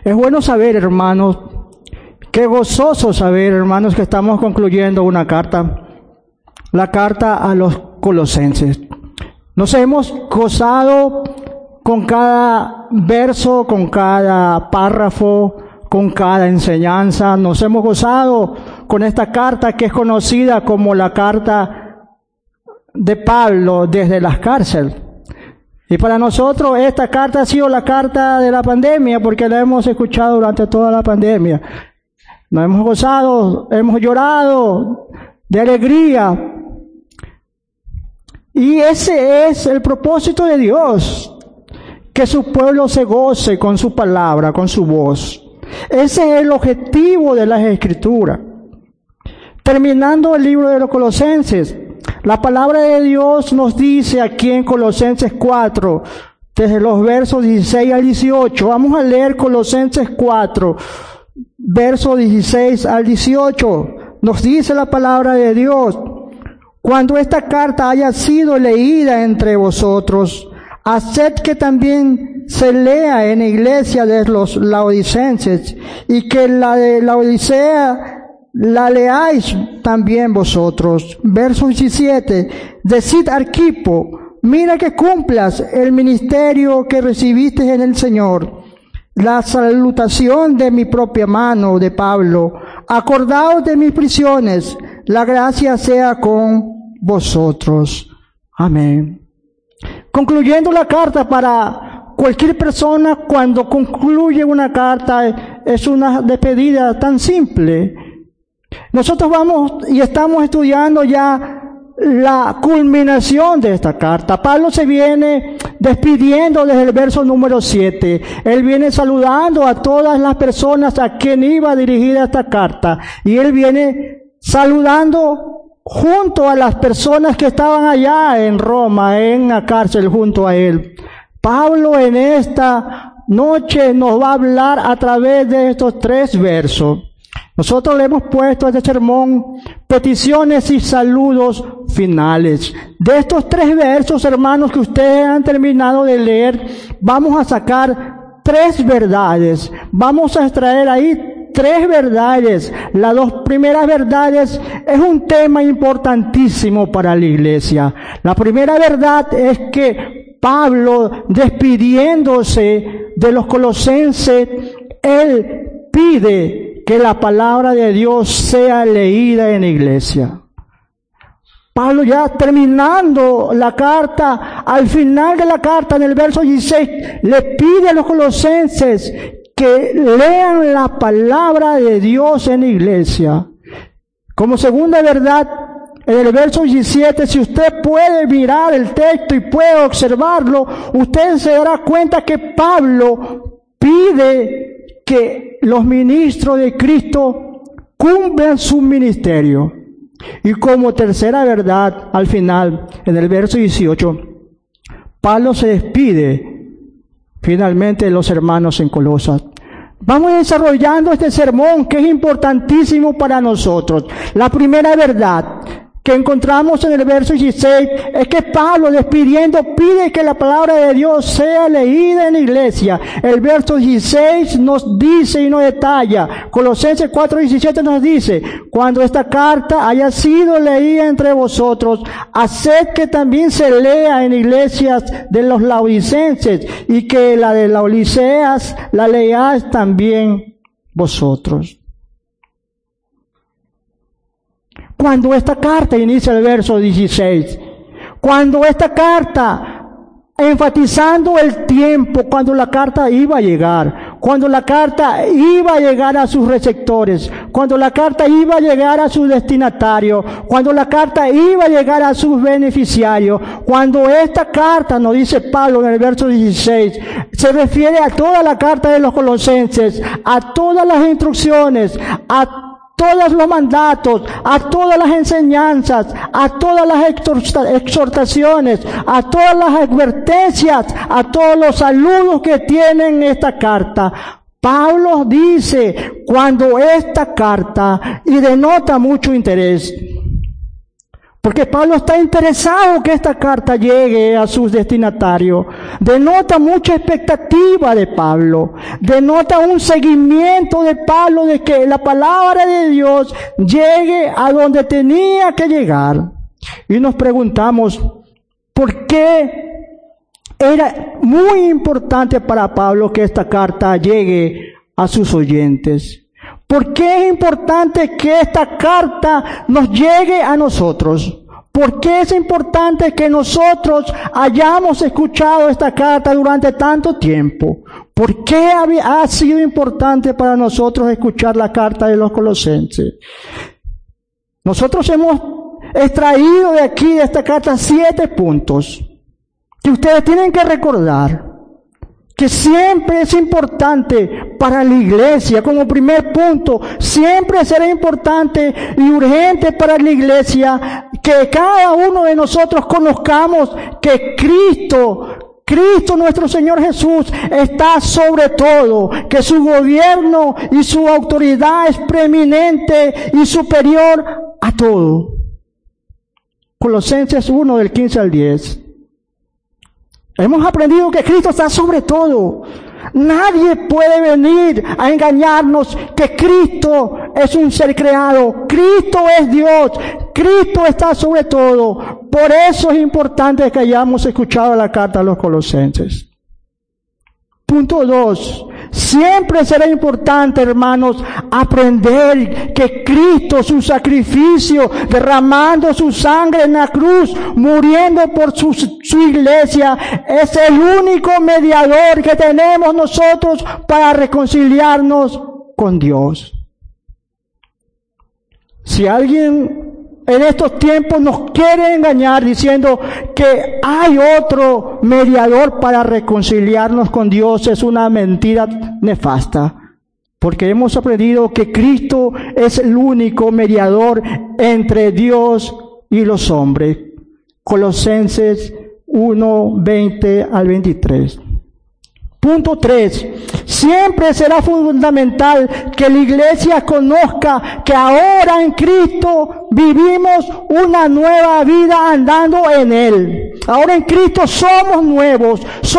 Es bueno saber, hermanos, qué gozoso saber, hermanos, que estamos concluyendo una carta, la carta a los Colosenses. Nos hemos gozado con cada verso, con cada párrafo, con cada enseñanza. Nos hemos gozado con esta carta que es conocida como la carta de Pablo desde las cárceles. Y para nosotros esta carta ha sido la carta de la pandemia, porque la hemos escuchado durante toda la pandemia. Nos hemos gozado, hemos llorado de alegría. Y ese es el propósito de Dios, que su pueblo se goce con su palabra, con su voz. Ese es el objetivo de las Escrituras. Terminando el libro de los Colosenses, la palabra de Dios nos dice aquí en Colosenses 4, desde los versos 16 al 18. Vamos a leer Colosenses 4, versos 16 al 18. Nos dice la palabra de Dios: cuando esta carta haya sido leída entre vosotros, haced que también se lea en la iglesia de los laodicenses, y que la de Laodicea la leáis también vosotros. Verso 17. Decid a Arquipo: mira que cumplas el ministerio que recibiste en el Señor. La salutación de mi propia mano, de Pablo. Acordaos de mis prisiones. La gracia sea con vosotros. Amén. Concluyendo la carta, para cualquier persona, cuando concluye una carta, es una despedida tan simple. Nosotros vamos y estamos estudiando ya la culminación de esta carta. Pablo se viene despidiendo desde el verso número 7. Él viene saludando a todas las personas a quien iba dirigida esta carta. Y él viene saludando junto a las personas que estaban allá en Roma, en la cárcel, junto a él. Pablo en esta noche nos va a hablar a través de estos 3 versos. Nosotros le hemos puesto a este sermón peticiones y saludos finales. De estos 3 versos, hermanos, que ustedes han terminado de leer, vamos a sacar 3 verdades. Vamos a extraer ahí 3 verdades. Las 2 primeras verdades es un tema importantísimo para la iglesia. La primera verdad es que Pablo, despidiéndose de los colosenses, él pide que la palabra de Dios sea leída en la iglesia. Pablo, ya terminando la carta, al final de la carta, en el verso 16, le pide a los colosenses que lean la palabra de Dios en la iglesia. Como segunda verdad, en el verso 17, si usted puede mirar el texto y puede observarlo, usted se dará cuenta que Pablo pide que los ministros de Cristo cumplan su ministerio. Y como tercera verdad, al final, en el verso 18, Pablo se despide finalmente de los hermanos en Colosas. Vamos desarrollando este sermón que es importantísimo para nosotros. La primera verdad que encontramos en el verso 16 es que Pablo, despidiendo, pide que la palabra de Dios sea leída en la iglesia. El verso 16 nos dice y nos detalla. Colosenses 4:17 nos dice: cuando esta carta haya sido leída entre vosotros, haced que también se lea en iglesias de los laodicenses, y que la de Laodiceas la leáis también vosotros. Cuando esta carta, inicia el verso 16, cuando esta carta, enfatizando el tiempo, cuando la carta iba a llegar, cuando la carta iba a llegar a sus receptores, cuando la carta iba a llegar a sus destinatarios, cuando la carta iba a llegar a sus beneficiarios, cuando esta carta, nos dice Pablo en el verso 16, se refiere a toda la carta de los colosenses, a todas las instrucciones, a todos los mandatos, a todas las enseñanzas, a todas las exhortaciones, a todas las advertencias, a todos los saludos que tienen esta carta. Pablo dice, cuando esta carta, y denota mucho interés, Porque Pablo está interesado que esta carta llegue a sus destinatarios. Denota mucha expectativa de Pablo. Denota un seguimiento de Pablo de que la palabra de Dios llegue a donde tenía que llegar. Y nos preguntamos, ¿por qué era muy importante para Pablo que esta carta llegue a sus oyentes? ¿Por qué es importante que esta carta nos llegue a nosotros? ¿Por qué es importante que nosotros hayamos escuchado esta carta durante tanto tiempo? ¿Por qué ha sido importante para nosotros escuchar la carta de los Colosenses? Nosotros hemos extraído de aquí, de esta carta, 7 puntos que ustedes tienen que recordar. Que siempre es importante para la iglesia, como primer punto, siempre será importante y urgente para la iglesia que cada uno de nosotros conozcamos que Cristo nuestro Señor Jesús está sobre todo, que su gobierno y su autoridad es preeminente y superior a todo. Colosenses 1 del 15 al 10. Hemos aprendido que Cristo está sobre todo. Nadie puede venir a engañarnos que Cristo es un ser creado. Cristo es Dios. Cristo está sobre todo. Por eso es importante que hayamos escuchado la carta a los Colosenses. Punto 2. Siempre será importante, hermanos, aprender que Cristo, su sacrificio, derramando su sangre en la cruz, muriendo por su iglesia, es el único mediador que tenemos nosotros para reconciliarnos con Dios. Si alguien en estos tiempos nos quiere engañar diciendo que hay otro mediador para reconciliarnos con Dios, es una mentira nefasta. Porque hemos aprendido que Cristo es el único mediador entre Dios y los hombres. Colosenses 1, 20 al 23. Punto 3. Siempre será fundamental que la iglesia conozca que ahora en Cristo vivimos una nueva vida andando en Él. Ahora en Cristo somos nuevos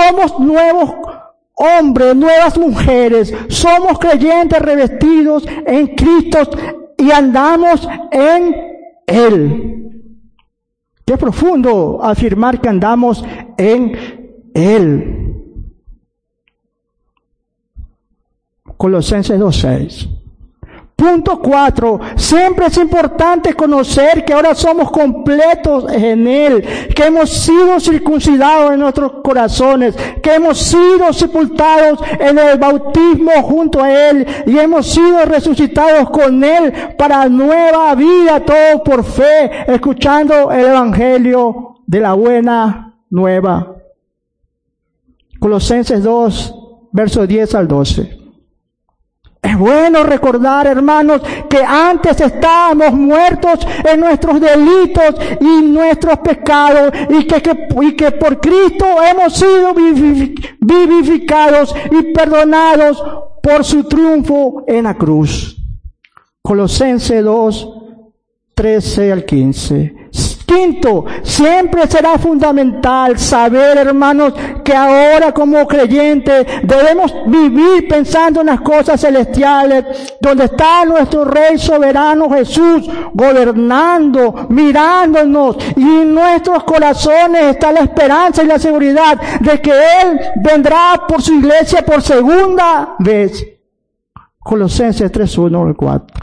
hombres, nuevas mujeres, somos creyentes revestidos en Cristo y andamos en Él. Qué profundo afirmar que andamos en Él. Colosenses 2:6. Punto 4. Siempre es importante conocer que ahora somos completos en Él, que hemos sido circuncidados en nuestros corazones, que hemos sido sepultados en el bautismo junto a Él y hemos sido resucitados con Él para nueva vida, todo por fe, escuchando el Evangelio de la buena nueva. Colosenses 2, versos 10 al 12. Es bueno recordar, hermanos, que antes estábamos muertos en nuestros delitos y nuestros pecados y que por Cristo hemos sido vivificados y perdonados por su triunfo en la cruz. Colosenses 2, 13 al 15. Quinto, siempre será fundamental saber, hermanos, que ahora como creyentes debemos vivir pensando en las cosas celestiales, donde está nuestro Rey soberano Jesús, gobernando, mirándonos, y en nuestros corazones está la esperanza y la seguridad de que Él vendrá por su iglesia por segunda vez. Colosenses 3, 1 al 4.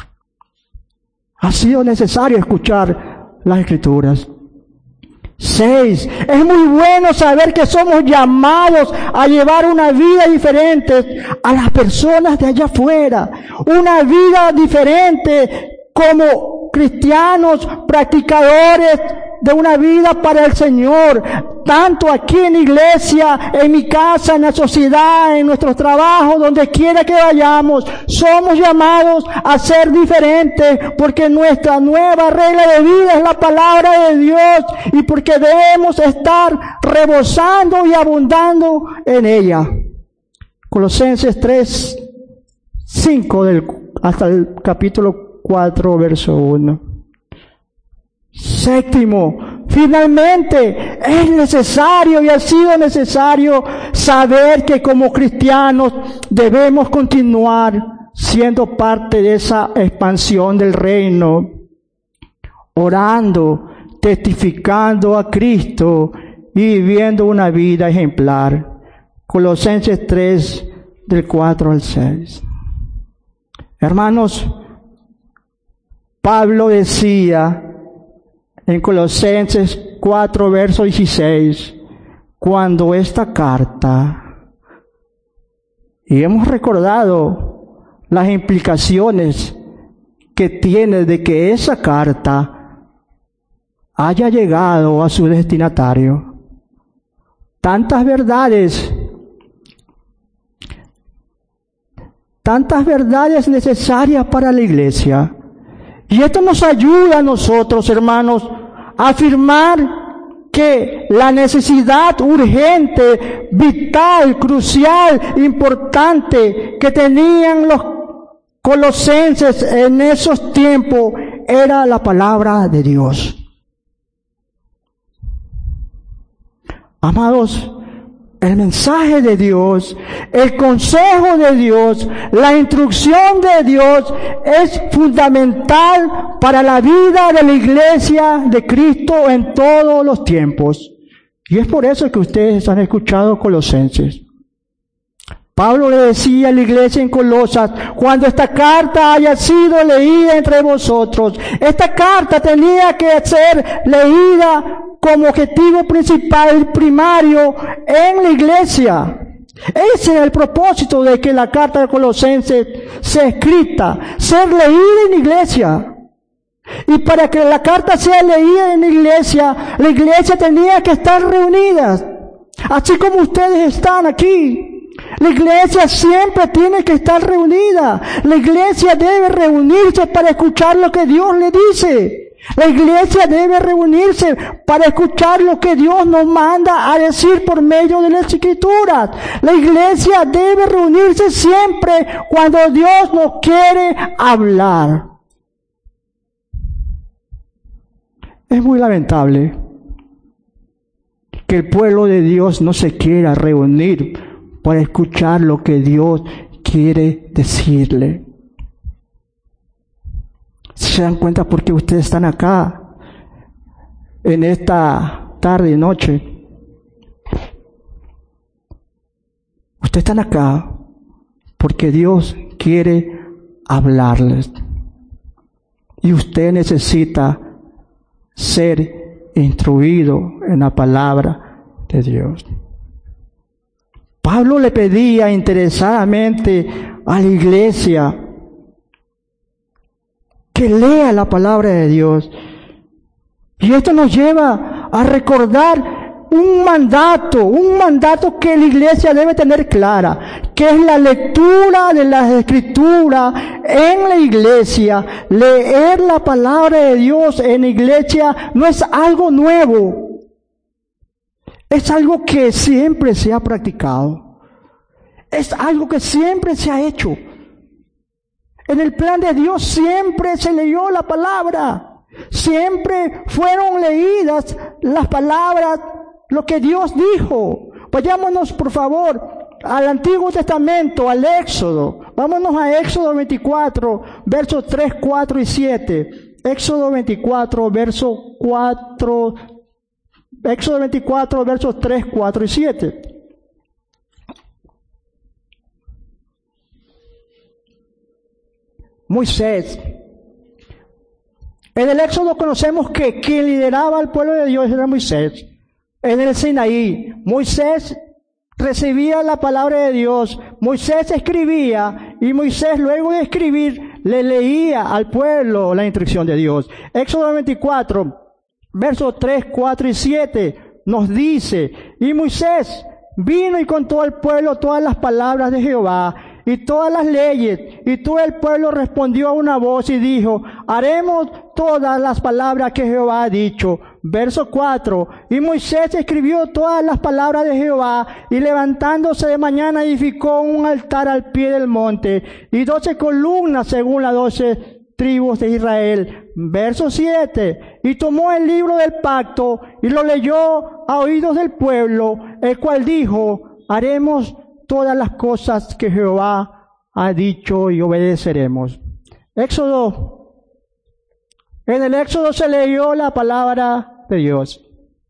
Ha sido necesario escuchar las Escrituras. 6. Es muy bueno saber que somos llamados a llevar una vida diferente a las personas de allá afuera. Una vida diferente como cristianos, practicadores de una vida para el Señor. Tanto aquí en la iglesia, en mi casa, en la sociedad, en nuestros trabajos, donde quiera que vayamos, somos llamados a ser diferentes porque nuestra nueva regla de vida es la palabra de Dios y porque debemos estar rebosando y abundando en ella. Colosenses 3, 5 hasta el capítulo 4, verso 1. Séptimo, finalmente es necesario y ha sido necesario saber que como cristianos debemos continuar siendo parte de esa expansión del reino, orando, testificando a Cristo y viviendo una vida ejemplar. Colosenses 3, del 4 al 6. Hermanos, Pablo decía en Colosenses 4, verso 16, cuando esta carta, y hemos recordado las implicaciones que tiene de que esa carta haya llegado a su destinatario. Tantas verdades necesarias para la iglesia. Y esto nos ayuda a nosotros, hermanos, a afirmar que la necesidad urgente, vital, crucial, importante que tenían los colosenses en esos tiempos era la palabra de Dios. Amados, el mensaje de Dios, el consejo de Dios, la instrucción de Dios es fundamental para la vida de la iglesia de Cristo en todos los tiempos. Y es por eso que ustedes han escuchado Colosenses. Pablo le decía a la iglesia en Colosas, cuando esta carta haya sido leída entre vosotros, esta carta tenía que ser leída como objetivo principal, primario, en la iglesia. Ese es el propósito de que la carta de Colosenses sea escrita, ser leída en la iglesia. Y para que la carta sea leída en la iglesia tenía que estar reunida, así como ustedes están aquí. La iglesia siempre tiene que estar reunida. La iglesia debe reunirse para escuchar lo que Dios le dice. La iglesia debe reunirse para escuchar lo que Dios nos manda a decir por medio de las Escrituras. La iglesia debe reunirse siempre cuando Dios nos quiere hablar. Es muy lamentable que el pueblo de Dios no se quiera reunir para escuchar lo que Dios quiere decirle. ¿Se dan cuenta por qué ustedes están acá en esta tarde y noche? Ustedes están acá porque Dios quiere hablarles. Y usted necesita ser instruido en la palabra de Dios. Pablo le pedía interesadamente a la iglesia que lea la palabra de Dios. Y esto nos lleva a recordar un mandato que la iglesia debe tener clara, que es la lectura de las Escrituras en la iglesia. Leer la palabra de Dios en la iglesia no es algo nuevo. Es algo que siempre se ha practicado. Es algo que siempre se ha hecho. En el plan de Dios siempre se leyó la palabra. Siempre fueron leídas las palabras, lo que Dios dijo. Vayámonos, por favor, al Antiguo Testamento, al Éxodo. Vámonos a Éxodo 24, versos 3, 4 y 7. Éxodo 24, versos 4... Éxodo 24, versos 3, 4 y 7. Moisés. En el Éxodo conocemos que quien lideraba al pueblo de Dios era Moisés. En el Sinaí, Moisés recibía la palabra de Dios, Moisés escribía y Moisés, luego de escribir, le leía al pueblo la instrucción de Dios. Éxodo 24, versos 3, 4 y 7 nos dice, y Moisés vino y contó al pueblo todas las palabras de Jehová y todas las leyes, y todo el pueblo respondió a una voz y dijo, haremos todas las palabras que Jehová ha dicho. Verso 4, y Moisés escribió todas las palabras de Jehová, y levantándose de mañana edificó un altar al pie del monte, y 12 columnas según las 12 tribus de Israel. Verso 7. Y tomó el libro del pacto y lo leyó a oídos del pueblo, el cual dijo: haremos todas las cosas que Jehová ha dicho y obedeceremos. Éxodo. En el Éxodo se leyó la palabra de Dios.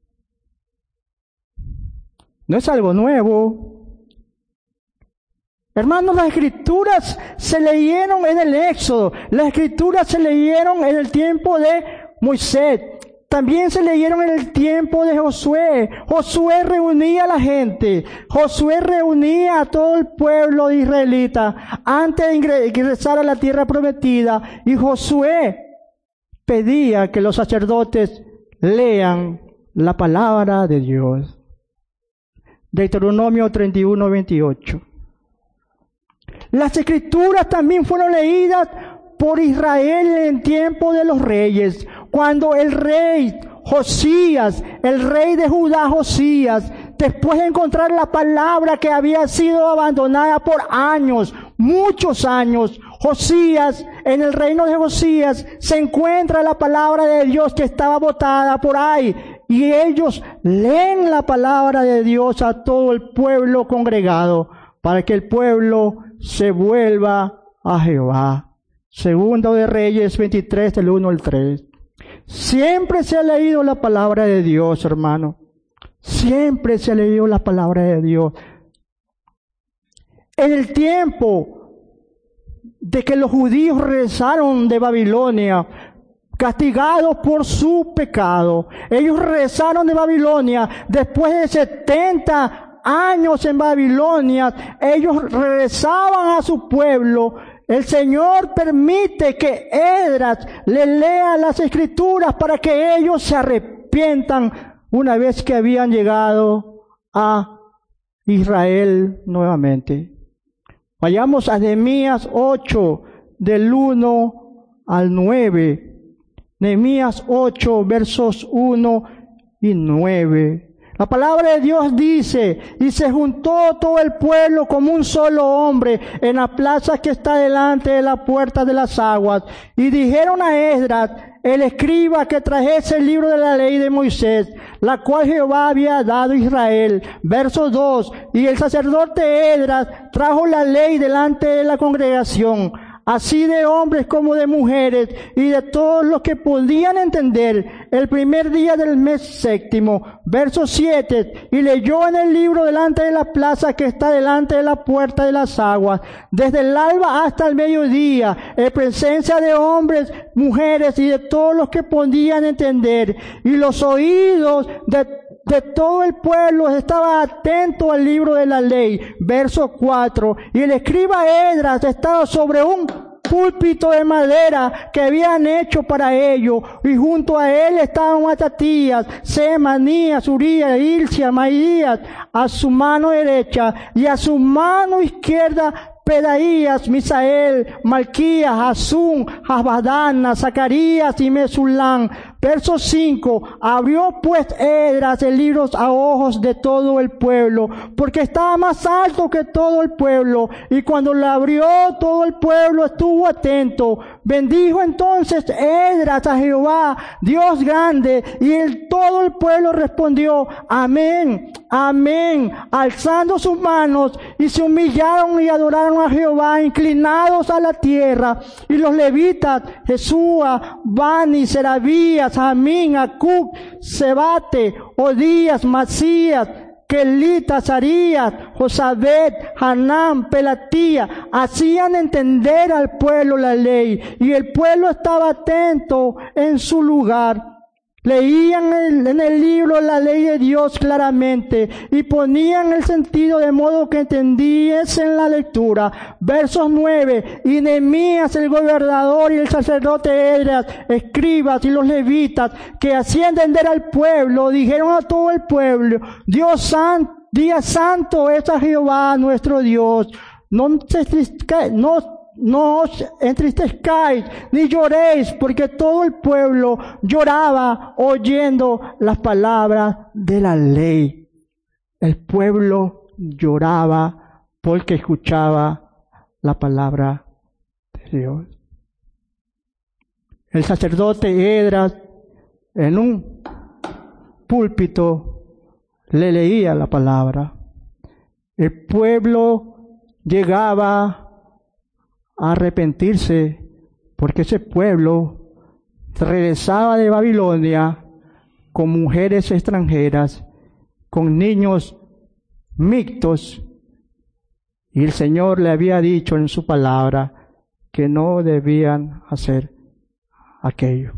No es algo nuevo. Hermanos, las escrituras se leyeron en el Éxodo. Las escrituras se leyeron en el tiempo de Moisés. También se leyeron en el tiempo de Josué. Josué reunía a la gente. Josué reunía a todo el pueblo israelita antes de ingresar a la tierra prometida. Y Josué pedía que los sacerdotes lean la palabra de Dios. Deuteronomio 31:28. Las escrituras también fueron leídas por Israel en el tiempo de los reyes, cuando el rey Josías, el rey de Judá Josías, después de encontrar la palabra que había sido abandonada por años, muchos años, Josías, en el reino de Josías, se encuentra la palabra de Dios que estaba botada por ahí, y ellos leen la palabra de Dios a todo el pueblo congregado, para que el pueblo se vuelva a Jehová. Segundo de Reyes 23, del 1 al 3. Siempre se ha leído la palabra de Dios, hermano. Siempre se ha leído la palabra de Dios. En el tiempo de que los judíos regresaron de Babilonia, castigados por su pecado, ellos regresaron de Babilonia después de 70 años en Babilonia, ellos regresaban a su pueblo. El Señor permite que Esdras le lea las escrituras para que ellos se arrepientan una vez que habían llegado a Israel nuevamente. Vayamos a Nehemías 8, del 1 al 9. Nehemías 8, versos 1 y 9. La palabra de Dios dice: y se juntó todo el pueblo como un solo hombre en la plaza que está delante de la puerta de las aguas. Y dijeron a Esdras, el escriba, que trajese el libro de la ley de Moisés, la cual Jehová había dado a Israel. Verso 2. Y el sacerdote Esdras trajo la ley delante de la congregación, así de hombres como de mujeres, y de todos los que podían entender, el primer día del mes séptimo. Verso 7. Y leyó en el libro delante de la plaza que está delante de la puerta de las aguas, desde el alba hasta el mediodía, en presencia de hombres, mujeres y de todos los que podían entender. Y los oídos de todo el pueblo estaba atento al libro de la ley. Verso 4. Y el escriba Esdras estaba sobre un púlpito de madera que habían hecho para ello, y junto a él estaban Matatías, Semanías, Urías, Hilcia, Maías a su mano derecha, y a su mano izquierda Pedaías, Misael, Malquías, Hasum, Jabadana, Zacarías y Mesulán. Verso 5. Abrió pues Esdras el libro a ojos de todo el pueblo, porque estaba más alto que todo el pueblo, y cuando lo abrió todo el pueblo estuvo atento. Bendijo entonces Esdras a Jehová, Dios grande, y todo el pueblo respondió: amén, amén, alzando sus manos, y se humillaron y adoraron a Jehová, inclinados a la tierra. Y los levitas, Jesúa, Bani, Serabías, Jamín, Acub, Sebate, Odías, Masías, Kelita, Azarías, Josabet, Hanán, Pelatía, hacían entender al pueblo la ley, y el pueblo estaba atento en su lugar. Leían en el libro la ley de Dios claramente y ponían el sentido de modo que entendiesen la lectura. Versos 9. Y Nehemías el gobernador y el sacerdote Esdras, escribas y los levitas que hacían entender al pueblo, dijeron a todo el pueblo: día santo es a Jehová nuestro Dios. No os entristezcáis ni lloréis, porque todo el pueblo lloraba oyendo las palabras de la ley. El pueblo lloraba porque escuchaba la palabra de Dios. el sacerdote Esdras en un púlpito le leía la palabra. El pueblo llegaba a arrepentirse porque ese pueblo regresaba de Babilonia con mujeres extranjeras, con niños mixtos, y el Señor le había dicho en su palabra que no debían hacer aquello.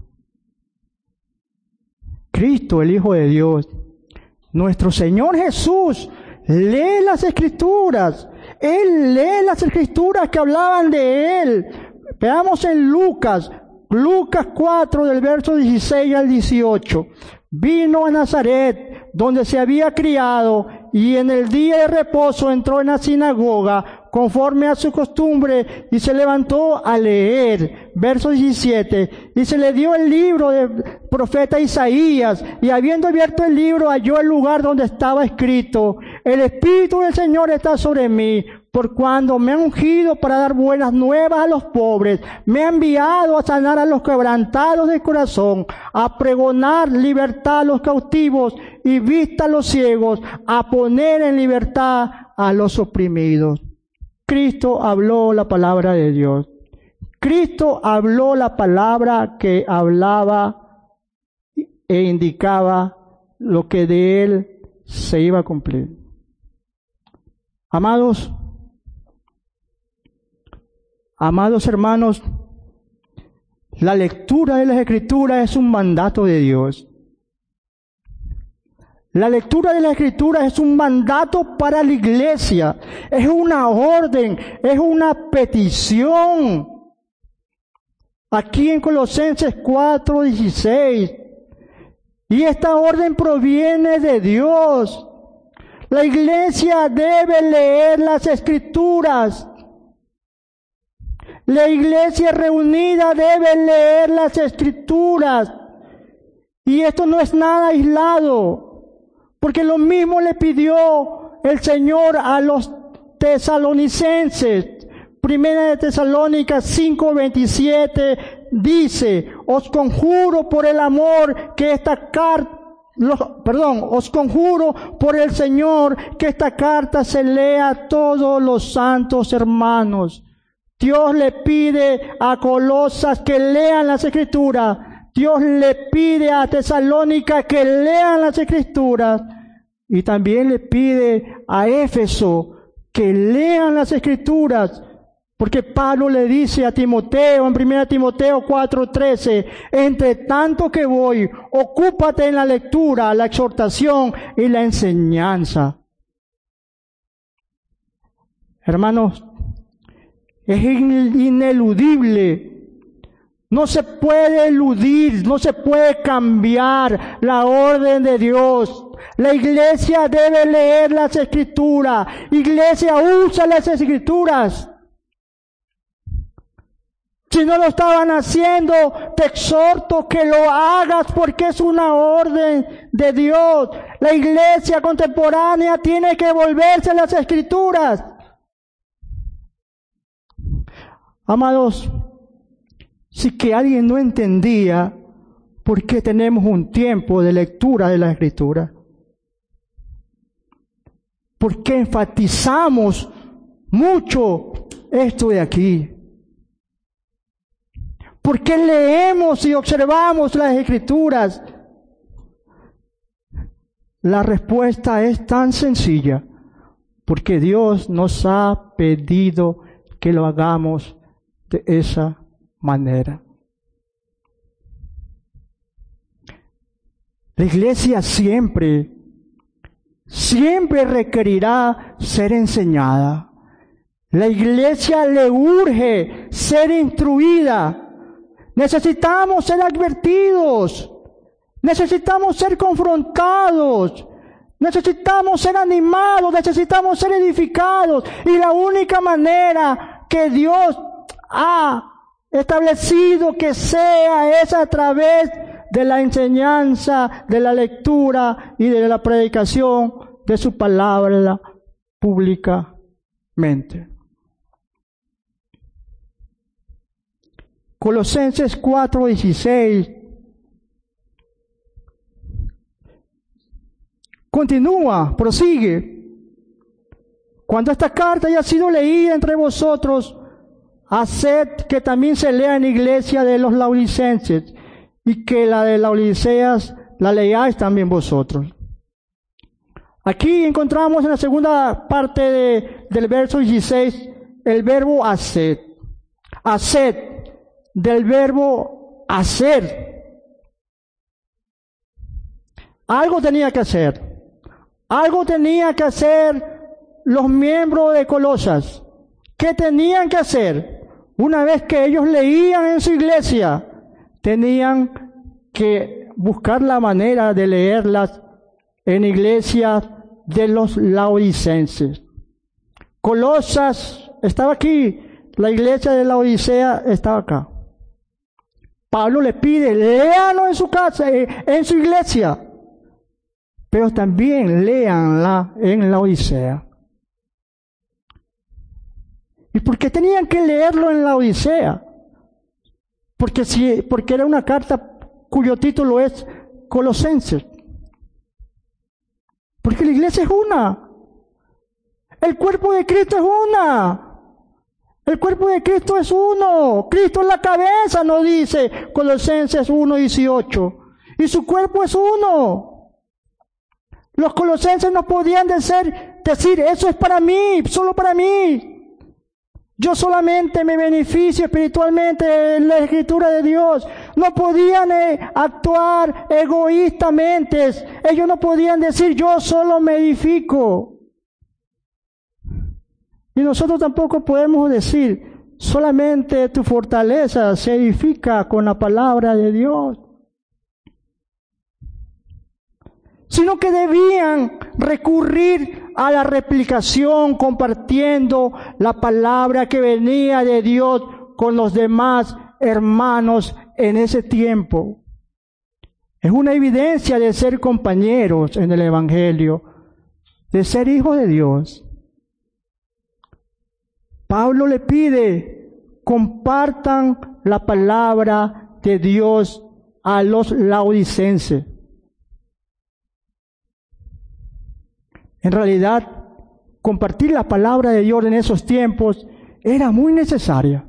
Cristo, el Hijo de Dios, nuestro Señor Jesús, lee las Escrituras. Él lee las Escrituras que hablaban de Él. Veamos en Lucas 4, del verso 16 al 18. Vino a Nazaret, donde se había criado, y en el día de reposo entró en la sinagoga, conforme a su costumbre, y se levantó a leer. Verso 17. Y se le dio el libro del profeta Isaías, y habiendo abierto el libro, halló el lugar donde estaba escrito: el Espíritu del Señor está sobre mí, por cuando me ha ungido para dar buenas nuevas a los pobres, me ha enviado a sanar a los quebrantados de corazón, a pregonar libertad a los cautivos y vista a los ciegos, a poner en libertad a los oprimidos. Cristo habló la palabra de Dios. Cristo habló la palabra que hablaba e indicaba lo que de Él se iba a cumplir. Amados hermanos, la lectura de las Escrituras es un mandato de Dios. La lectura de las Escrituras es un mandato para la iglesia, es una orden, es una petición. Aquí en Colosenses 4:16, y esta orden proviene de Dios. La iglesia debe leer las Escrituras. La iglesia reunida debe leer las Escrituras. Y esto no es nada aislado, porque lo mismo le pidió el Señor a los tesalonicenses. Primera de Tesalónica 5:27 dice: os conjuro por el amor que esta carta, os conjuro por el Señor que esta carta se lea a todos los santos hermanos. Dios le pide a Colosas que lean las Escrituras. Dios le pide a Tesalónica que lean las Escrituras. Y también le pide a Éfeso que lean las Escrituras. Porque Pablo le dice a Timoteo, en 1 Timoteo 4:13, entre tanto que voy, ocúpate en la lectura, la exhortación y la enseñanza. Hermanos, es ineludible. No se puede eludir, no se puede cambiar la orden de Dios. La iglesia debe leer las Escrituras. Iglesia, usa las Escrituras. Si no lo estaban haciendo, te exhorto que lo hagas porque es una orden de Dios. La iglesia contemporánea tiene que volverse a las Escrituras. Amados, si que alguien no entendía por qué tenemos un tiempo de lectura de la Escritura, por qué enfatizamos mucho esto de aquí, por qué leemos y observamos las Escrituras, la respuesta es tan sencilla: porque Dios nos ha pedido que lo hagamos de esa manera. La iglesia siempre requerirá ser enseñada. La iglesia le urge ser instruida. Necesitamos ser advertidos. Necesitamos ser confrontados. Necesitamos ser animados. Necesitamos ser edificados. Y la única manera que Dios ha establecido que sea es a través de la enseñanza, de la lectura y de la predicación de su palabra públicamente. Colosenses 4:16. Continúa, prosigue. Cuando esta carta haya sido leída entre vosotros, haced que también se lea en la iglesia de los laodicenses, y que la de Laodiceas la leáis también vosotros. Aquí encontramos en la segunda parte del verso 16 el verbo haced. Haced, del verbo hacer. Algo tenía que hacer. Algo tenía que hacer los miembros de Colosas. ¿Qué tenían que hacer? Una vez que ellos leían en su iglesia, tenían que buscar la manera de leerlas en iglesias de los laodicenses. Colosas estaba aquí, la iglesia de la Odisea estaba acá. Pablo le pide, léanlo en su casa, en su iglesia, pero también léanla en la Odisea. ¿Y por qué tenían que leerlo en la Odisea? Porque era una carta cuyo título es Colosenses. Porque la iglesia es una. El cuerpo de Cristo es una. El cuerpo de Cristo es uno. Cristo es la cabeza, nos dice Colosenses 1:18. Y su cuerpo es uno. Los colosenses no podían decir, eso es para mí, solo para mí. Yo solamente me beneficio espiritualmente en la escritura de Dios. No podían actuar egoístamente. Ellos no podían decir, yo solo me edifico. Y nosotros tampoco podemos decir, solamente tu fortaleza se edifica con la palabra de Dios. Sino que debían recurrir a la replicación, compartiendo la palabra que venía de Dios con los demás hermanos en ese tiempo. Es una evidencia de ser compañeros en el Evangelio, de ser hijos de Dios. Pablo le pide, compartan la palabra de Dios a los laodicenses. En realidad, compartir la palabra de Dios en esos tiempos era muy necesaria.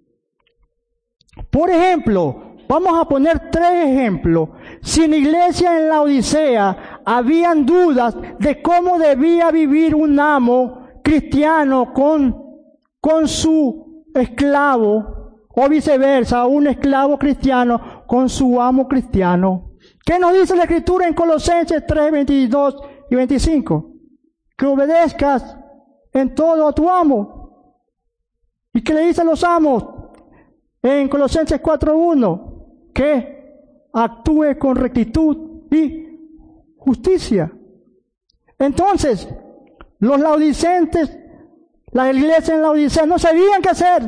Por ejemplo, vamos a poner 3 ejemplos. Si en la iglesia en la Odisea habían dudas de cómo debía vivir un amo cristiano con su esclavo, o viceversa, un esclavo cristiano con su amo cristiano. ¿Qué nos dice la Escritura en Colosenses 3:22 y 25? Que obedezcas en todo a tu amo. ¿Y qué le dice a los amos? En Colosenses 4:1, que actúe con rectitud y justicia. Entonces, los laodicenses, la iglesia en la Odisea, no sabían qué hacer.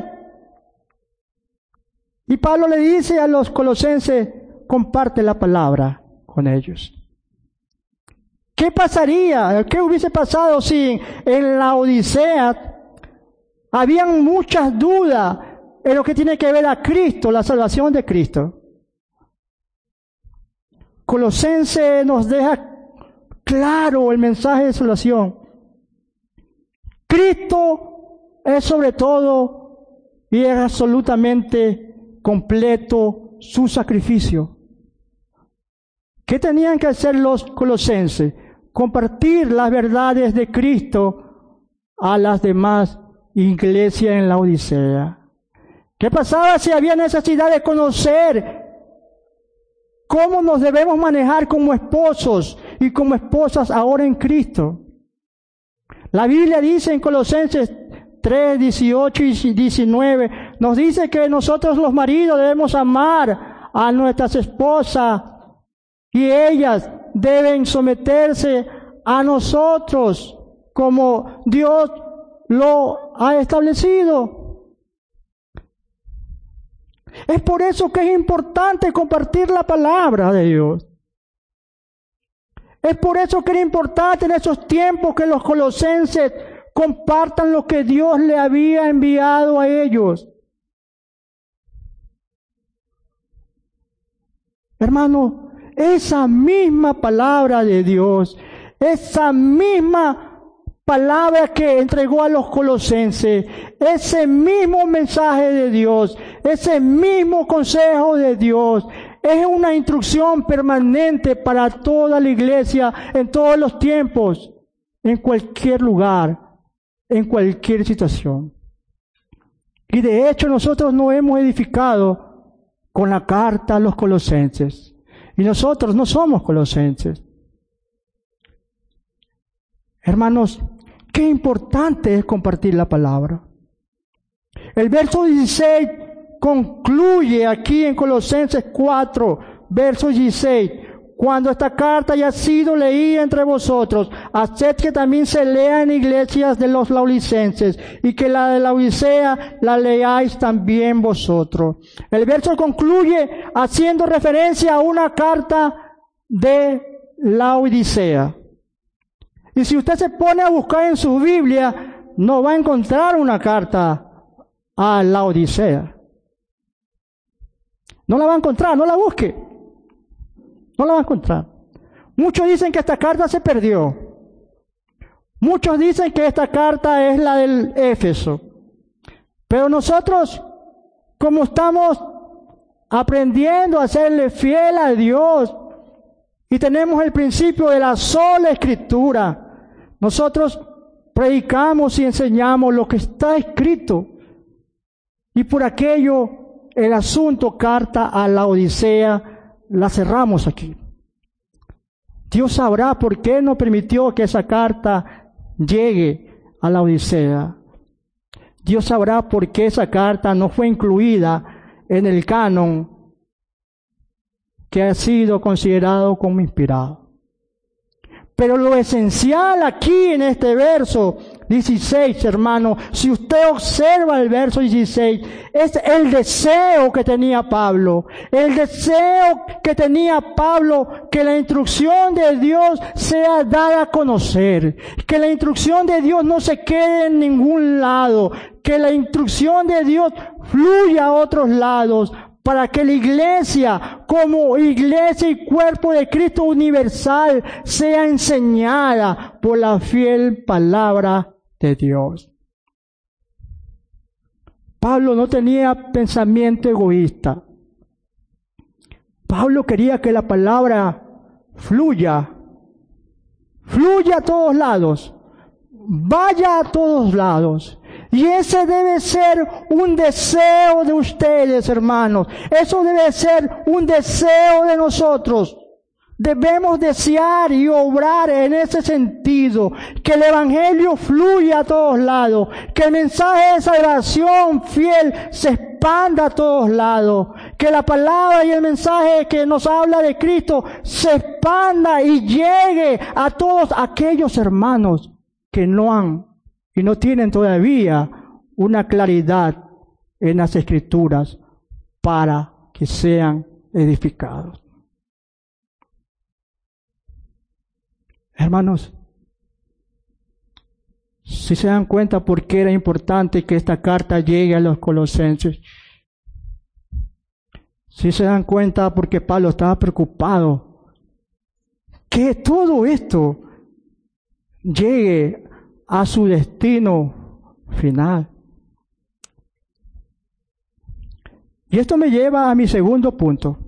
Y Pablo le dice a los colosenses, comparte la palabra con ellos. ¿Qué pasaría? ¿Qué hubiese pasado si en la Odisea habían muchas dudas en lo que tiene que ver a Cristo, la salvación de Cristo? Colosenses nos deja claro el mensaje de salvación. Cristo es sobre todo y es absolutamente completo su sacrificio. ¿Qué tenían que hacer los colosenses? Compartir las verdades de Cristo a las demás iglesias en la Odisea. ¿Qué pasaba si había necesidad de conocer cómo nos debemos manejar como esposos y como esposas ahora en Cristo? La Biblia dice en Colosenses 3, 18 y 19, nos dice que nosotros los maridos debemos amar a nuestras esposas y ellas deben someterse a nosotros como Dios lo ha establecido. Es por eso que es importante compartir la palabra de Dios. Es por eso que era importante en esos tiempos que los colosenses compartan lo que Dios le había enviado a ellos. Hermano, esa misma palabra de Dios, esa misma palabra que entregó a los colosenses, ese mismo mensaje de Dios, ese mismo consejo de Dios, es una instrucción permanente para toda la iglesia en todos los tiempos, en cualquier lugar, en cualquier situación. Y de hecho nosotros nos hemos edificado con la carta a los colosenses. Y nosotros no somos colosenses. Hermanos, qué importante es compartir la palabra. El verso 16 concluye aquí en Colosenses 4, verso 16. Cuando esta carta haya sido leída entre vosotros, haced que también se lea en iglesias de los laodicenses, y que la de la Odisea la leáis también vosotros. El verso concluye haciendo referencia a una carta de la Odisea. Y si usted se pone a buscar en su Biblia, no va a encontrar una carta a la Odisea. No la va a encontrar, no la busque. No la va a encontrar. Muchos dicen que esta carta se perdió. Muchos dicen que esta carta es la del Éfeso. Pero nosotros, como estamos aprendiendo a serle fiel a Dios y tenemos el principio de la sola Escritura, nosotros predicamos y enseñamos lo que está escrito. Y por aquello, el asunto carta a la Odisea la cerramos aquí. Dios sabrá por qué no permitió que esa carta llegue a la Odisea. Dios sabrá por qué esa carta no fue incluida en el canon que ha sido considerado como inspirado. Pero lo esencial aquí en este verso 16, hermano, si usted observa el verso 16, es el deseo que tenía Pablo. El deseo que tenía Pablo que la instrucción de Dios sea dada a conocer. Que la instrucción de Dios no se quede en ningún lado. Que la instrucción de Dios fluya a otros lados, para que la iglesia, como iglesia y cuerpo de Cristo universal, sea enseñada por la fiel palabra de Dios. Pablo no tenía pensamiento egoísta. Pablo quería que la palabra fluya a todos lados, vaya a todos lados. Y ese debe ser un deseo de ustedes, hermanos. Eso debe ser un deseo de nosotros. Debemos desear y obrar en ese sentido, que el Evangelio fluya a todos lados, que el mensaje de salvación fiel se expanda a todos lados, que la palabra y el mensaje que nos habla de Cristo se expanda y llegue a todos aquellos hermanos que no han y no tienen todavía una claridad en las Escrituras para que sean edificados. Hermanos, si se dan cuenta por qué era importante que esta carta llegue a los colosenses, si se dan cuenta porque Pablo estaba preocupado que todo esto llegue a su destino final. Y esto me lleva a mi segundo punto,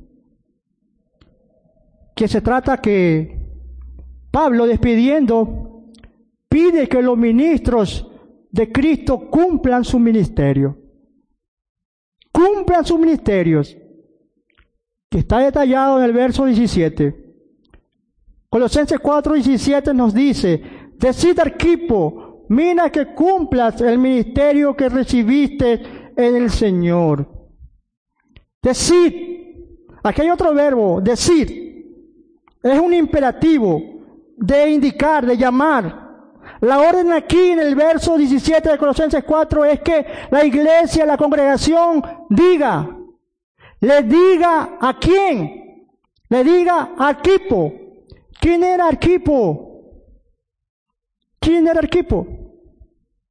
que se trata que Pablo, despidiendo, pide que los ministros de Cristo cumplan su ministerio. Cumplan sus ministerios, que está detallado en el verso 17. Colosenses 4:17 nos dice: decid Arquipo, mira que cumplas el ministerio que recibiste en el Señor. Decid, aquí hay otro verbo, decid, es un imperativo de indicar, de llamar. La orden aquí en el verso 17 de Colosenses 4 es que la iglesia, la congregación diga, le diga a quién, le diga a Arquipo. ¿Quién era Arquipo? ¿Quién era Arquipo?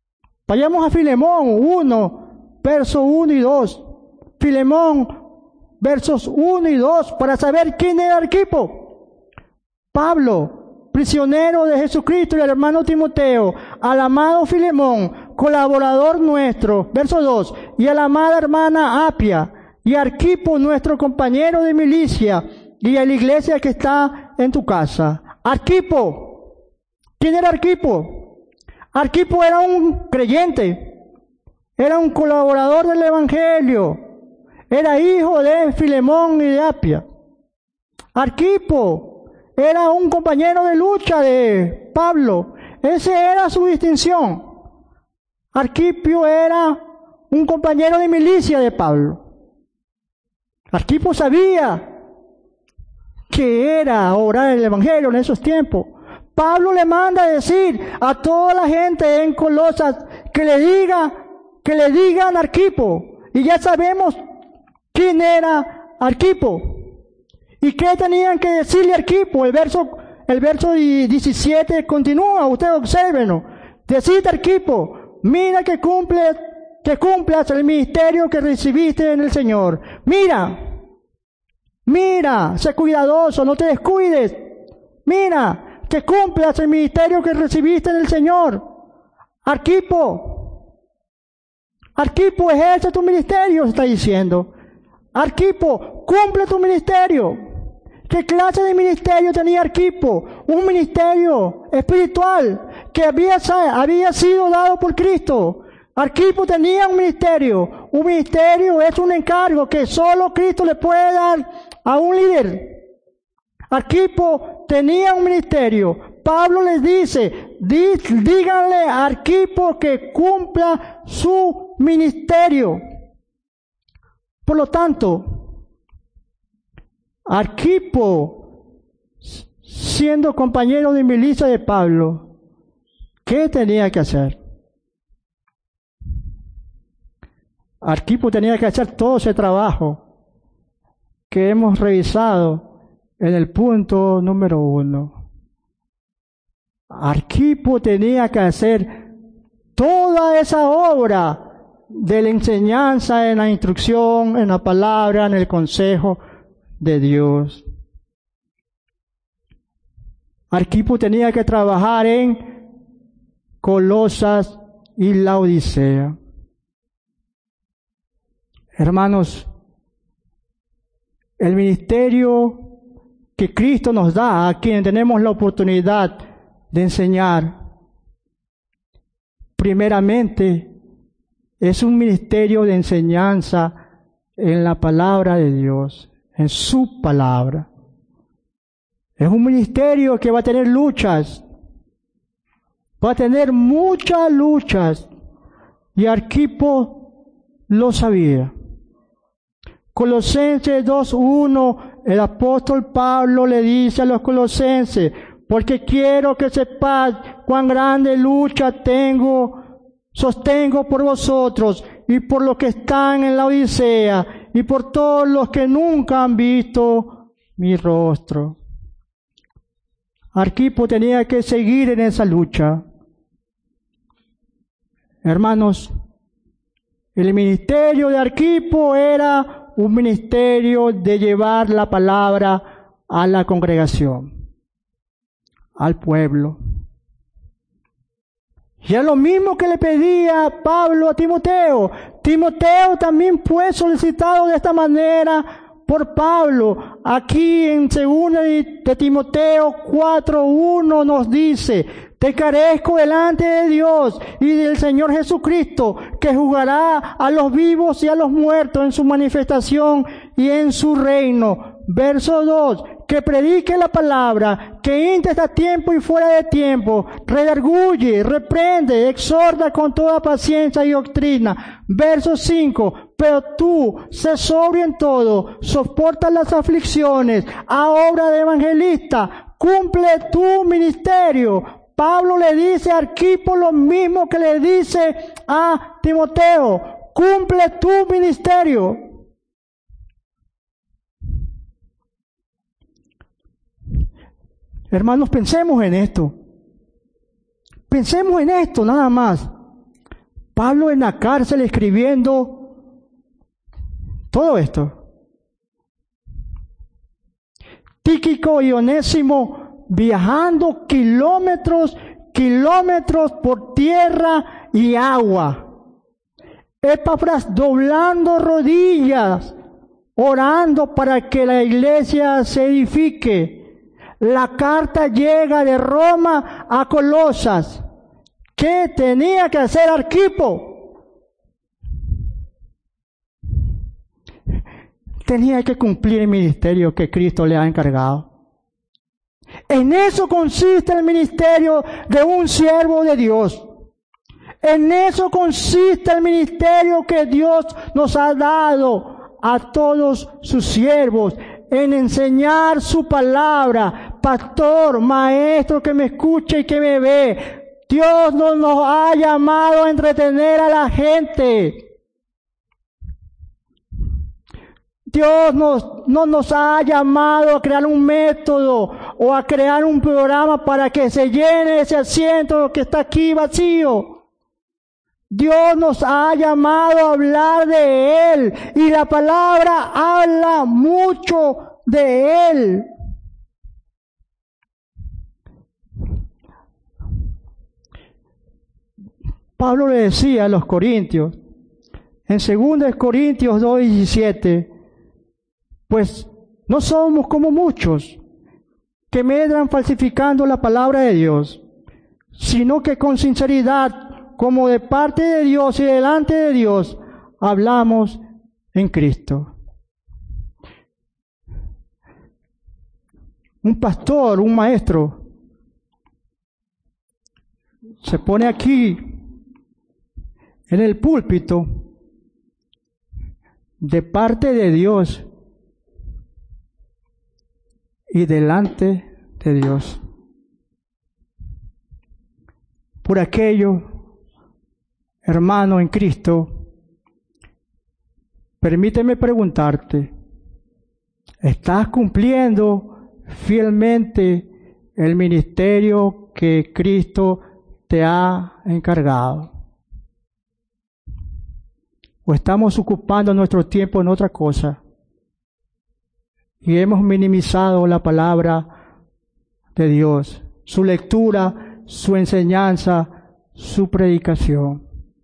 Vayamos a Filemón 1, verso 1 y 2. Filemón versos 1 y 2, para saber quién era Arquipo. Pablo, prisionero de Jesucristo, y el hermano Timoteo, al amado Filemón, colaborador nuestro, verso 2, y a la amada hermana Apia, y Arquipo, nuestro compañero de milicia, y a la iglesia que está en tu casa. Arquipo. ¿Quién era Arquipo? Arquipo era un creyente, era un colaborador del Evangelio, era hijo de Filemón y de Apia. Arquipo era un compañero de lucha de Pablo. Esa era su distinción. Arquipo era un compañero de milicia de Pablo. Arquipo sabía que era orar el Evangelio en esos tiempos. Pablo le manda a decir a toda la gente en Colosas que le digan Arquipo. Y ya sabemos quién era Arquipo. ¿Y qué tenían que decirle a Arquipo? El verso 17 continúa, ustedes obsérvenlo. Decid Arquipo, mira que cumplas el ministerio que recibiste en el Señor. Mira, sé cuidadoso, no te descuides. Mira, que cumplas el ministerio que recibiste en el Señor. Arquipo, ejerce tu ministerio, se está diciendo. Arquipo, cumple tu ministerio. ¿Qué clase de ministerio tenía Arquipo? Un ministerio espiritual que había sido dado por Cristo. Arquipo tenía un ministerio. Un ministerio es un encargo que solo Cristo le puede dar a un líder. Arquipo tenía un ministerio. Pablo les dice, díganle a Arquipo que cumpla su ministerio. Por lo tanto, Arquipo, siendo compañero de milicia de Pablo, ¿qué tenía que hacer? Arquipo tenía que hacer todo ese trabajo que hemos revisado en el punto número 1. Arquipo tenía que hacer toda esa obra de la enseñanza, en la instrucción, en la palabra, en el consejo de Dios. Arquipo tenía que trabajar en Colosas y Laodicea. Hermanos, el ministerio que Cristo nos da a quienes tenemos la oportunidad de enseñar, primeramente, es un ministerio de enseñanza en la palabra de Dios, en su palabra. Es un ministerio que va a tener luchas, va a tener muchas luchas, y Arquipo lo sabía. Colosenses 2:1, el apóstol Pablo le dice a los colosenses, porque quiero que sepáis cuán grande lucha sostengo por vosotros y por los que están en la Odisea y por todos los que nunca han visto mi rostro. Arquipo tenía que seguir en esa lucha. Hermanos, el ministerio de Arquipo era un ministerio de llevar la palabra a la congregación, al pueblo. Y es lo mismo que le pedía Pablo a Timoteo. Timoteo también fue solicitado de esta manera por Pablo. Aquí en 2 de Timoteo 4:1 nos dice, te carezco delante de Dios y del Señor Jesucristo, que juzgará a los vivos y a los muertos en su manifestación y en su reino. Verso 2, que predique la palabra, que insta a tiempo y fuera de tiempo, redarguye, reprende, exhorta con toda paciencia y doctrina. Verso 5, pero tú, sé sobrio en todo, soporta las aflicciones, a obra de evangelista, cumple tu ministerio. Pablo le dice a Arquipo lo mismo que le dice a Timoteo, cumple tu ministerio. Hermanos, pensemos en esto. Pensemos en esto nada más. Pablo en la cárcel escribiendo todo esto. Tíquico y Onésimo viajando kilómetros por tierra y agua. Epafras doblando rodillas, orando para que la iglesia se edifique. La carta llega de Roma a Colosas. ¿Qué tenía que hacer Arquipo? Tenía que cumplir el ministerio que Cristo le ha encargado. En eso consiste el ministerio de un siervo de Dios. En eso consiste el ministerio que Dios nos ha dado a todos sus siervos, en enseñar su palabra. Pastor, maestro que me escucha y que me ve, Dios no nos ha llamado a entretener a la gente. Dios no nos ha llamado a crear un método o a crear un programa para que se llene ese asiento que está aquí vacío. Dios nos ha llamado a hablar de Él y la palabra habla mucho de Él. Pablo le decía a los corintios, en 2 Corintios 2:17, pues no somos como muchos que medran falsificando la palabra de Dios, sino que con sinceridad, como de parte de Dios y delante de Dios, hablamos en Cristo. Un pastor, un maestro, se pone aquí en el púlpito de parte de Dios y delante de Dios. Por aquello, hermano en Cristo, permíteme preguntarte, ¿estás cumpliendo fielmente el ministerio que Cristo te ha encargado? ¿O estamos ocupando nuestro tiempo en otra cosa? Y hemos minimizado la palabra de Dios, su lectura, su enseñanza, su predicación.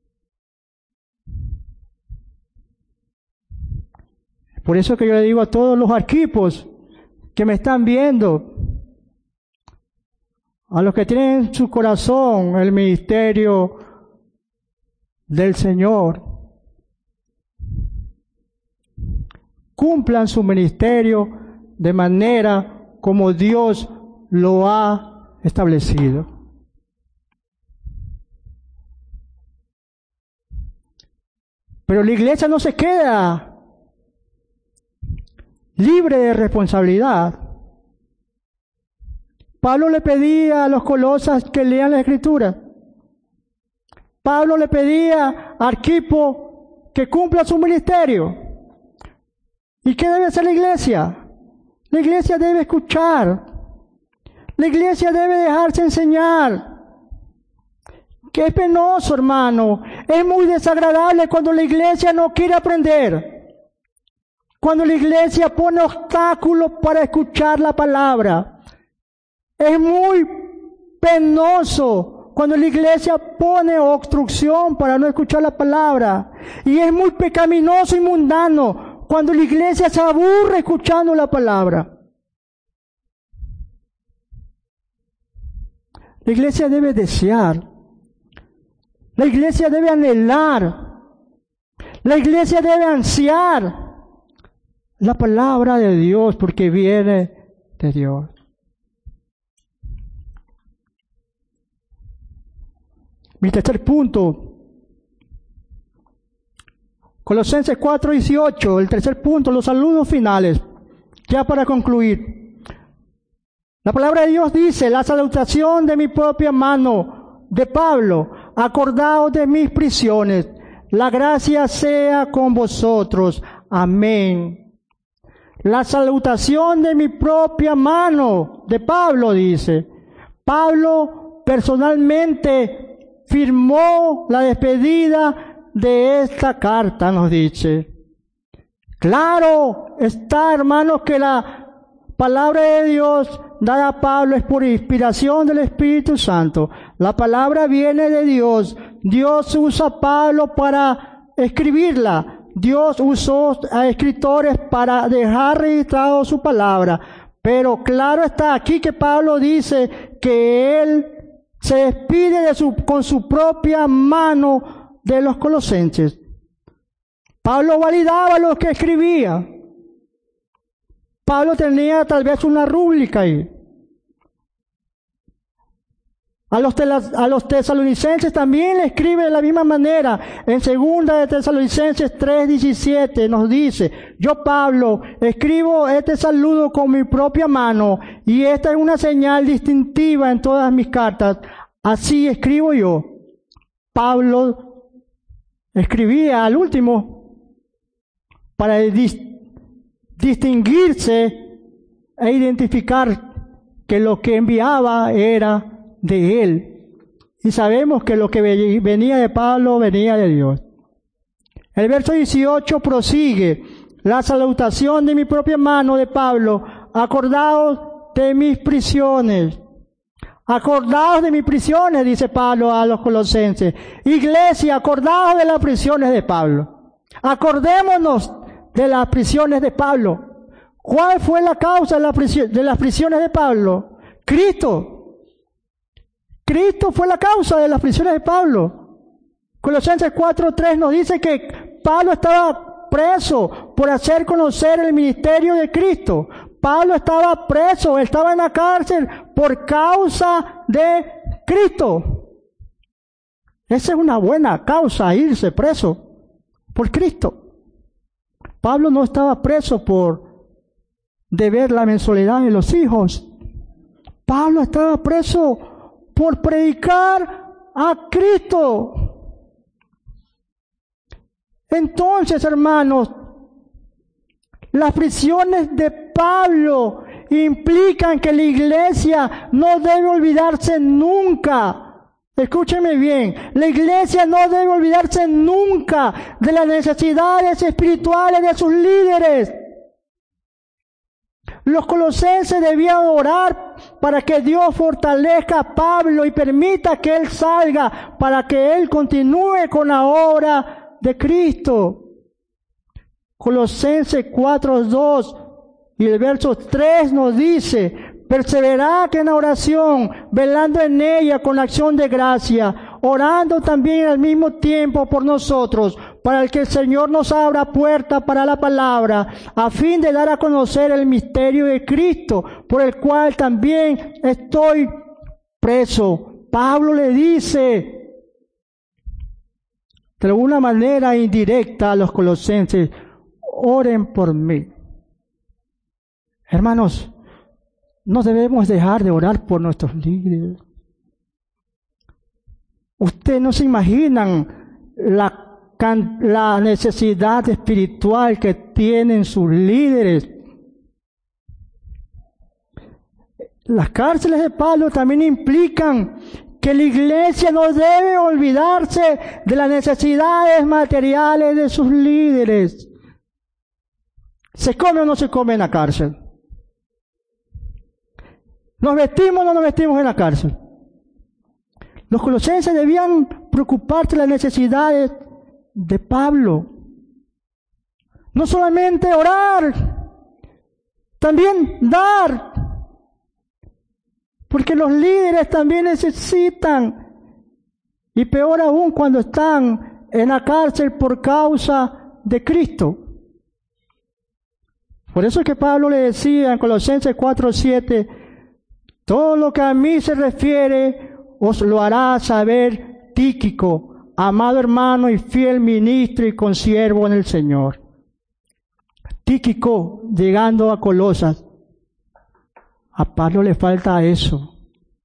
Por eso que yo le digo a todos los arquipos que me están viendo, a los que tienen en su corazón el ministerio del Señor, cumplan su ministerio de manera como Dios lo ha establecido. Pero la iglesia no se queda libre de responsabilidad. Pablo le pedía a los colosas que lean la Escritura. Pablo le pedía a Arquipo que cumpla su ministerio. ¿Y qué debe hacer la iglesia? La iglesia debe escuchar. La iglesia debe dejarse enseñar. Que es penoso, hermano. Es muy desagradable cuando la iglesia no quiere aprender. Cuando la iglesia pone obstáculos para escuchar la palabra. Es muy penoso cuando la iglesia pone obstrucción para no escuchar la palabra. Y es muy pecaminoso y mundano cuando la iglesia se aburre escuchando la palabra. La iglesia debe desear. La iglesia debe anhelar. La iglesia debe ansiar la palabra de Dios porque viene de Dios. Mi tercer punto. Colosenses 4:18, el tercer punto, los saludos finales, ya para concluir. La palabra de Dios dice, la salutación de mi propia mano, de Pablo, acordaos de mis prisiones, la gracia sea con vosotros, amén. La salutación de mi propia mano, de Pablo dice. Pablo personalmente firmó la despedida de esta carta, nos dice. Claro está, hermanos, que la palabra de Dios dada a Pablo es por inspiración del Espíritu Santo. La palabra viene de Dios. Dios usa a Pablo para escribirla. Dios usó a escritores para dejar registrado su palabra. Pero claro está aquí que Pablo dice que él se despide con su propia mano de los colosenses. Pablo validaba lo que escribía. Pablo tenía tal vez una rúbrica ahí. A los tesalonicenses también le escribe de la misma manera. En 2 de Tesalonicenses 3:17 nos dice: yo, Pablo, escribo este saludo con mi propia mano, y esta es una señal distintiva en todas mis cartas. Así escribo yo. Pablo escribía al último para distinguirse e identificar que lo que enviaba era de él. Y sabemos que lo que venía de Pablo venía de Dios. El verso 18 prosigue: la salutación de mi propia mano de Pablo, acordaos de mis prisiones. Acordaos de mis prisiones, dice Pablo a los colosenses. Iglesia, acordaos de las prisiones de Pablo. Acordémonos de las prisiones de Pablo. ¿Cuál fue la causa de las prisiones de Pablo? Cristo. Cristo fue la causa de las prisiones de Pablo. Colosenses 4:3 nos dice que Pablo estaba preso por hacer conocer el ministerio de Cristo. Pablo estaba preso, estaba en la cárcel por causa de Cristo. Esa es una buena causa, irse preso por Cristo. Pablo no estaba preso por deber la mensualidad de los hijos. Pablo estaba preso por predicar a Cristo. Entonces, hermanos, las prisiones de Pablo implican que la iglesia no debe olvidarse nunca. Escúcheme bien, la iglesia no debe olvidarse nunca de las necesidades espirituales de sus líderes. Los colosenses debían orar para que Dios fortalezca a Pablo y permita que él salga para que él continúe con la obra de Cristo. Colosenses 4:2 y el verso 3 nos dice: perseverad en la oración, velando en ella con acción de gracia, orando también al mismo tiempo por nosotros, para el que el Señor nos abra puerta para la palabra, a fin de dar a conocer el misterio de Cristo, por el cual también estoy preso. Pablo le dice, de alguna manera indirecta, a los colosenses: oren por mí. Hermanos, no debemos dejar de orar por nuestros líderes. Ustedes no se imaginan la necesidad espiritual que tienen sus líderes. Las cárceles de Pablo también implican que la iglesia no debe olvidarse de las necesidades materiales de sus líderes. ¿Se come o no se come en la cárcel? ¿Nos vestimos o no nos vestimos en la cárcel? Los colosenses debían preocuparse de las necesidades de Pablo. No solamente orar, también dar. Porque los líderes también necesitan. Y peor aún cuando están en la cárcel por causa de Cristo. Por eso es que Pablo le decía en Colosenses 4:7: todo lo que a mí se refiere os lo hará saber Tíquico, amado hermano y fiel ministro y consiervo en el Señor. Tíquico, llegando a Colosas, a Pablo le falta eso.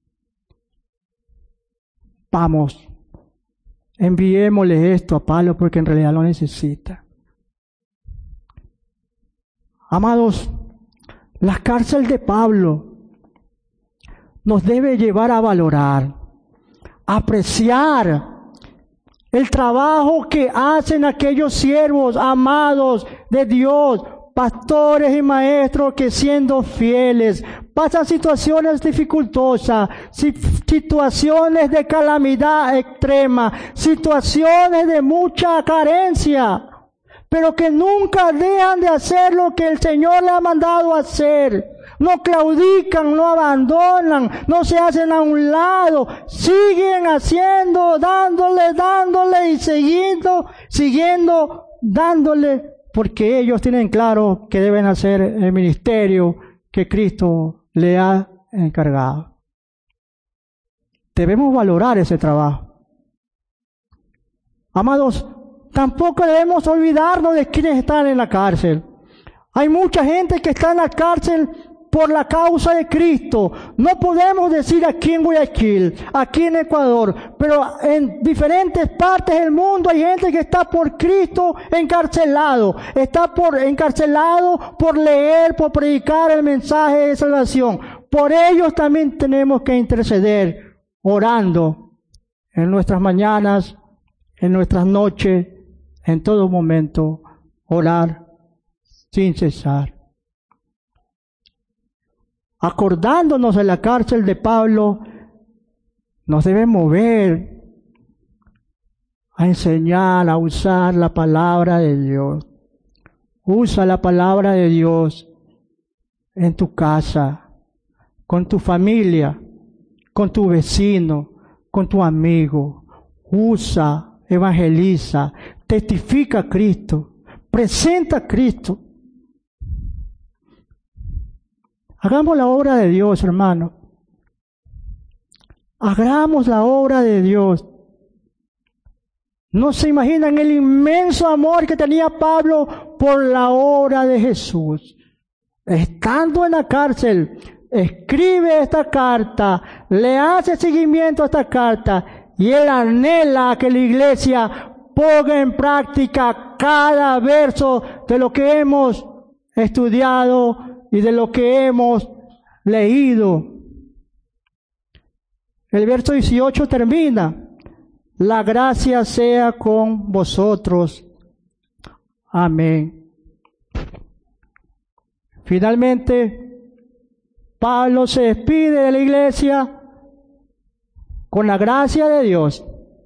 Vamos, enviémosle esto a Pablo porque en realidad lo necesita. Amados, la cárcel de Pablo nos debe llevar a valorar, a apreciar el trabajo que hacen aquellos siervos amados de Dios pastores y maestros que siendo fieles pasan situaciones dificultosas, situaciones de calamidad extrema, situaciones de mucha carencia, pero que nunca dejan de hacer lo que el Señor le ha mandado hacer. No claudican, no abandonan, no se hacen a un lado, siguen haciendo, dándole y siguiendo, dándole, porque ellos tienen claro que deben hacer el ministerio que Cristo le ha encargado. Debemos valorar ese trabajo. Amados, tampoco debemos olvidarnos de quienes están en la cárcel. Hay mucha gente que está en la cárcel por la causa de Cristo. No podemos decir aquí en Guayaquil, aquí en Ecuador, pero en diferentes partes del mundo hay gente que está por Cristo encarcelado. Encarcelado por leer, por predicar el mensaje de salvación. Por ellos también tenemos que interceder, orando en nuestras mañanas, en nuestras noches, en todo momento, orar sin cesar. Acordándonos de la cárcel de Pablo, nos debemos mover a enseñar, a usar la palabra de Dios. Usa la palabra de Dios en tu casa, con tu familia, con tu vecino, con tu amigo. Usa, evangeliza, testifica a Cristo, presenta a Cristo. Hagamos la obra de Dios, hermano. Hagamos la obra de Dios. No se imaginan el inmenso amor que tenía Pablo por la obra de Jesús. Estando en la cárcel, escribe esta carta, le hace seguimiento a esta carta y él anhela que la iglesia ponga en práctica cada verso de lo que hemos estudiado y de lo que hemos leído. El verso 18 termina: la gracia sea con vosotros. Amén. Finalmente, Pablo se despide de la iglesia con la gracia de Dios.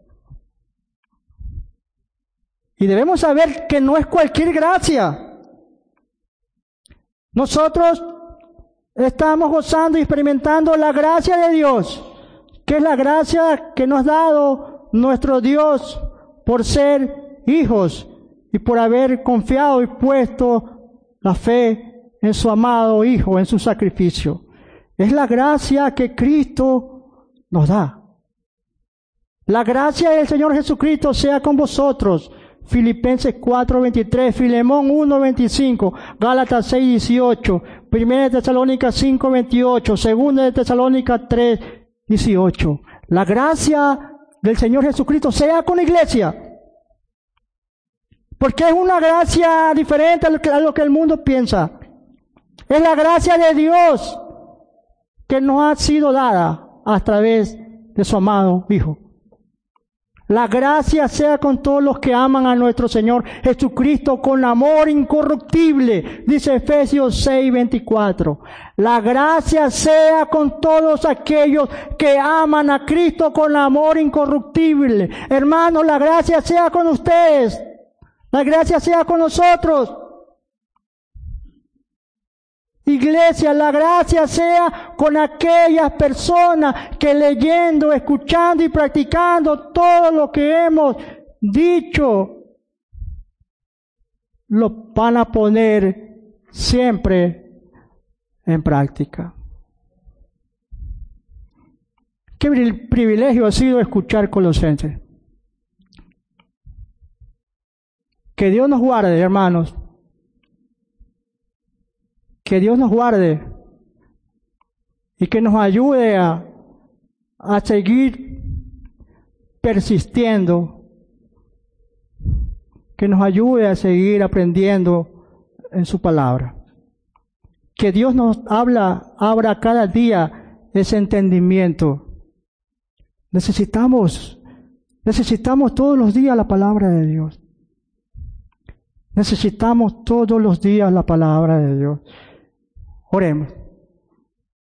Y debemos saber que no es cualquier gracia. Nosotros estamos gozando y experimentando la gracia de Dios, que es la gracia que nos ha dado nuestro Dios por ser hijos y por haber confiado y puesto la fe en su amado Hijo, en su sacrificio. Es la gracia que Cristo nos da. La gracia del Señor Jesucristo sea con vosotros. Filipenses 4:23, Filemón 1:25, Gálatas 6:18, 1 Tesalónicas 5:28, 2 Tesalónicas 3:18. La gracia del Señor Jesucristo sea con la iglesia, porque es una gracia diferente a lo que el mundo piensa. Es la gracia de Dios que nos ha sido dada a través de su amado Hijo. La gracia sea con todos los que aman a nuestro Señor Jesucristo con amor incorruptible, dice Efesios 6:24. La gracia sea con todos aquellos que aman a Cristo con amor incorruptible. Hermanos, la gracia sea con ustedes. La gracia sea con nosotros. Iglesia, la gracia sea con aquellas personas que leyendo, escuchando y practicando todo lo que hemos dicho, lo van a poner siempre en práctica. Qué privilegio ha sido escuchar Colosenses. Que Dios nos guarde, hermanos. Que Dios nos guarde y que nos ayude a seguir persistiendo, que nos ayude a seguir aprendiendo en su palabra. Que Dios nos abra cada día ese entendimiento. Necesitamos todos los días la palabra de Dios. Necesitamos todos los días la palabra de Dios. Oremos.